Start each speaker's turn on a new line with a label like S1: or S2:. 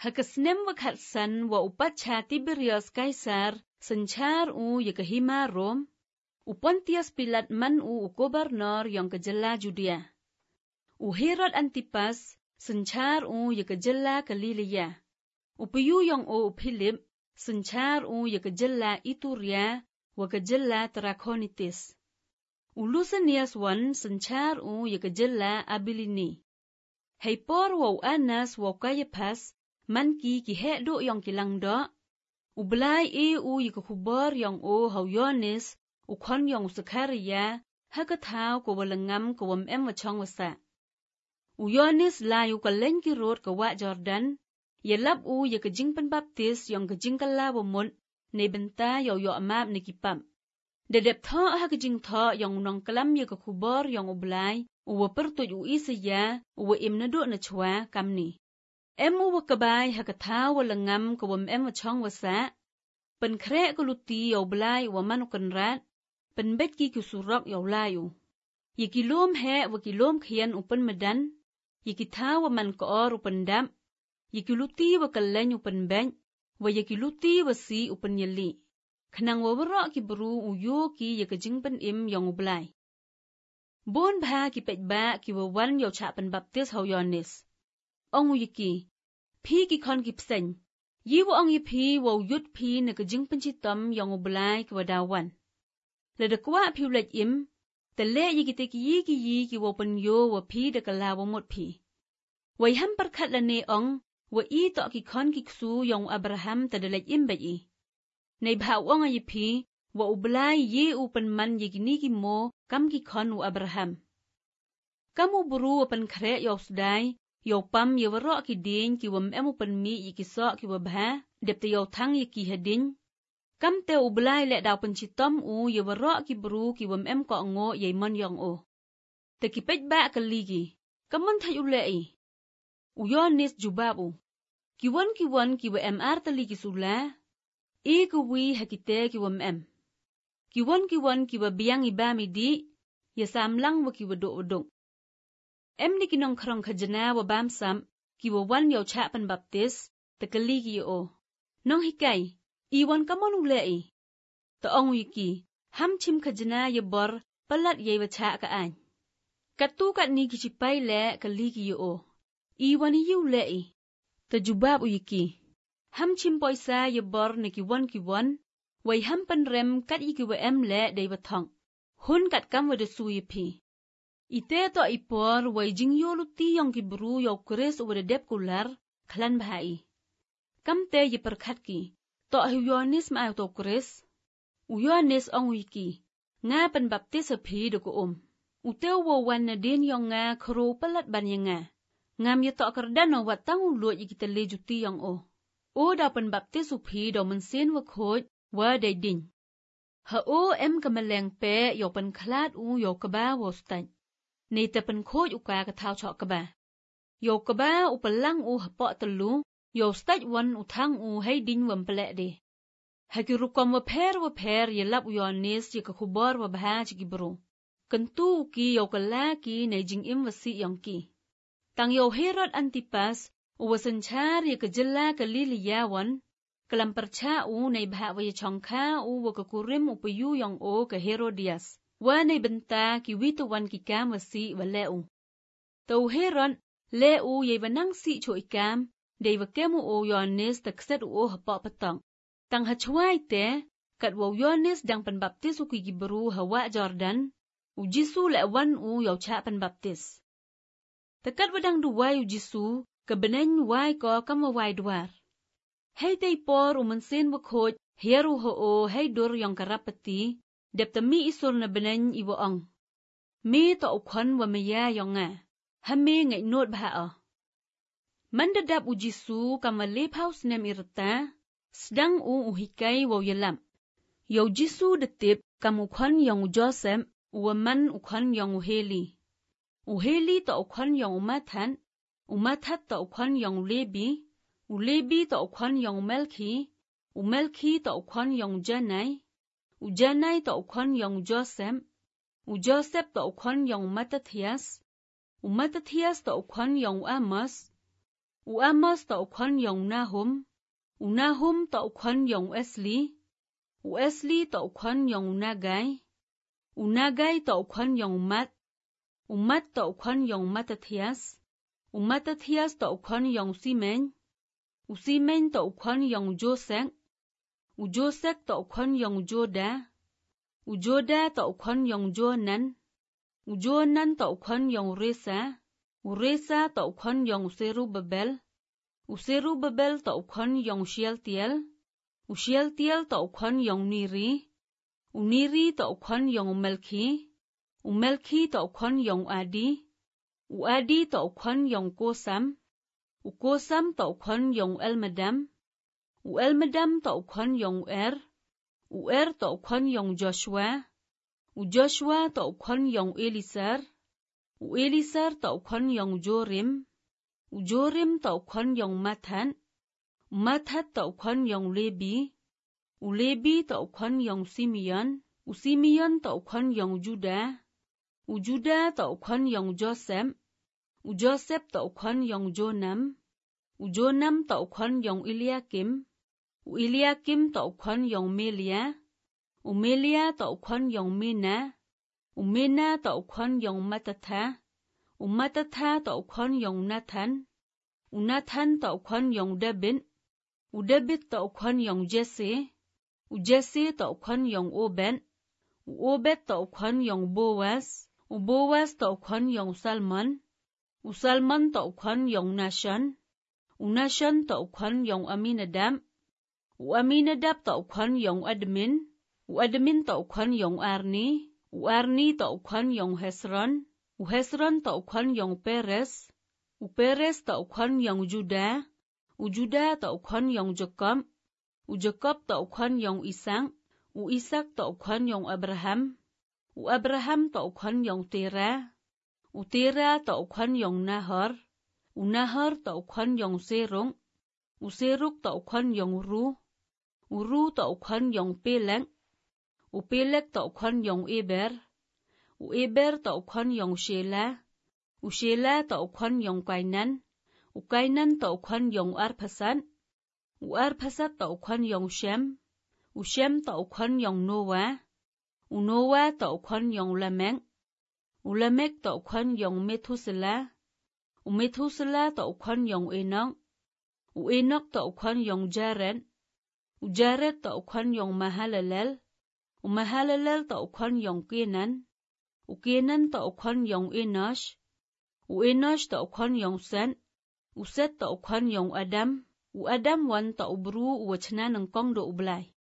S1: Hakasnem wakhatsan wa upacha Tiberius Kaisar senchar yakahima Rome, Pontius Pilat man gobernur yang kejela Judea. Herod Antipas senchar yakajela Galilea. Piyu yang Philip senchar yakajela Iturea wakajela Trachonitis. Lusanius wan senchar yakajela Abilini. Haipor wa Anas wa Caiaphas manki kihedo yang kilang do. Ublay yakakubor yang Yohanes ukon yang Zakaria hakataw ko walangam ko wachong wasa. Yohanes layu kalenki road ka wa Jordan yalab yakajing penbaptis yang kajing kalawamot ne benta yo amab ne kipam. Dedep tho hakajing tho yang nong kalam yakakubor yang ublay pertuj Isaya imnado na chwa kamni. Wakabay hakataw walangam ko wachong wasa. Penkrek kuluti yaw blay manukanrat, penbetki kusurok yaw layo. Yakilom he wakilom kian medan, yakitaw man koor upendam, yakiluti wakalen upenbeng, yakiluti wasi yali. Kanang wawarok kibru uyo ki yakajing im yang ublay. Bon bha kipetba kiwawan yaw chapen baptis Yohanes. Ong uyiki, pi kikon kipseng. Yiwa ang yipi wa yut pi nakajing pencitom yang ublay kwadawan. Ladakwa pi ulat im, tale yikiteki yi wa penyo wa pi dakalawa mot pi. Wayham perkat lane ong, wa I tok kikon kiksu yang Abraham tadalat im bayi. Nay bawang yipi, wa ublay ye penman yikini mo kam kikon wa Abraham. Kamu buru wa penkrek yaw sday, yaw pam yawarok kidin kiwam penmi yikisok kiwabha, depte yaw tang yiki hadin. Kam te ublay lek daw pencitom yawarok kibru kiwam ko ngo yaymon yang Te kipet ba kaligi, kaman thay ulai. Yohanes jubabu. Kiwan kiwa artali kisula, kuwi hakite kiwam Kiwan kiwa biyang ibami di, yasamlang wa kiwadok. Ni kinong krong kajana wa bamsam, kiwa wan yaw chapan baptis, takaligi Nong hikay, iwan kamon ulai. Taong wiki, ham chim kajana yabor, palat yay wacha kaan. Katukat ni kichipay le kaligi Iwan yu ulai. Tajubab uyiki, ham chim poisa yabor na kiwan, way ham panrem kat yikiwa le day watong. Hun kat kam wadasu yipi. Ite to ipor way jing yoluti yang kibru yaw kuris wadadep kular, klan bahai. Kam te yiperkat ki, to Yohanes ma to kuris. Yohanes ong wiki, nga penbaptis api doko Ute wawan na din yang nga karo palat banya nga. Ngam yato kardano watang ulut yikitale juti yang da penbaptis upi do mensin wakot wa day din. Kamaleng pe yaw penklat yaw kaba wostad. Ni te penkot uka kataw chok kaba. Yaw kaba upalang hapok telu, yaw stad wan utang hay din wampelek de. Hakirukom waper yalap Yohanes yakakubor wabha chikibro. Kentu uki yaw kalaki na jing wasi yang ki. Tang yaw Herod Antipas wasenchar yakajela Galilea wan, kalampercha na ibha wayachongka wakakurim upayu yang ka Herodias. Wanay benta kiwito wan kikam wasi waleu. Tau Herod leu yay wanang si cho ikam, day wakemu Yohanes takset hapok petang. Tang hachway te, kat Yohanes dang penbaptis ukigibru hawa Jordan, Jisu lewan yaw cha penbaptis. Takat wadang duway Jisu, kabanen way ko kamaway duwar. Hay tay por umansin wakot, hieru hay dur yang karapati, deptami isur na banen iwaong. Mi to ukon wa maya yang nga. Hame ngay not baha. Mandadap Jisu kamalip haus nem irta, sedang uhikay wa yalam. Yaw Jisu detip kamukon yang Joseph, waman ukon yang Heli. Heli to ukon yang Umathat to ukon yang Lebi to ukon yang Melki to ukon yang Janai to ukon yang Joseph to ukon yang Matthias to ukon yang Amos, u Amos tau kwan yong Nahum, u Nahum tau kwan yong Esli, u Esli tau kwan yong Nagai, u Nagai tau kwan yong Mat, u Mat tau kwan yong Matathias, u Matathias tau kwan yong Simen, u Simen tau kwan yong Josek, u Josek tau kwan yong Joda, u Joda tau kwan yong Johanan, u Johanan tau kwan yong Resa, u Resa tau kwan yong Serubabel, u Serubabel tau kwan yong Shealtiel, u Shealtiel tau kwan yong Niri, u Niri tau kwan yong Melki, u Melki tau kwan yong Adi, u Adi tau kwan yong Kosam, u Kosam tau kwan yong Elmadam, u Elmadam tau kwan yong u tau kwan yong Joshua, u Joshua tau kwan yong Elisar, u Elisar tau kwan yong Jorim, u Jorim tau kwan yong Mathat, u Mathat tau kwan yong Lebi, u Lebi tau kwan yong Simeon, u Simeon tau kwan yong Juda, u Juda tau kwan yong Joseph, u Joseph tau kwan yong Jonam, u Jonam tau kwan yong Eliakim, u Eliakim tau kwan yong Melia, u Melia tau kwan yong Mena, u Mena tau kwan yong Matatha, u Matatha tau kwan yong Nathan, u Nathan tau kwan yong David, u David tau kwan yong Jesse, u Jesse tau kwan yong Obed, u Obed tau kwan yong Boaz, u Boaz tau kwan yong Salmon, u Salmon tau kwan yong Nashon, u Nashon tau kwan yong Aminadab, u Aminadab tau kwan yong Admin, u Admin tau kwan yong Arni, u Arni tau kwan yong Hesron, u Hesron tau kwan yong Peres, u Peres tau kwan yong Juda, u Juda tau kwan yong Jakob, u Jakob tau kwan yong Isak, u Isak tau kwan yong Abraham, u Abraham tau kwan yong Tera, u Tera tau kwan yong Nahor, u Nahor tau kwan yong Seruk, u Seruk tau kwan yong Ru, u Ru tau kwan yong Peleg, u Peleg tau kwan yong Eber, u Eber tau kwan yong Shela, u Shela tau kwan yong Kainan, u Kainan tau kwan yong Arphaxad, u Arphaxad tau kwan yong Shem, u Shem tau kwan yong Noah, u Noah tau kwan yong Lamek, u Lamek tau kwan yong Methusela, u Methusela tau kwan yong Enoch, u Enoch tau kwan yong Jared, u Jared tau kwan yong Mahalalel, u Mahalalel tau kwan yong Kenan, u Kenan tau kwan yong Enosh, u Enosh tau kwan yong Set, u Set tau kwan yong Adam, u Adam wan tau beru u wachna ng kong do ublay.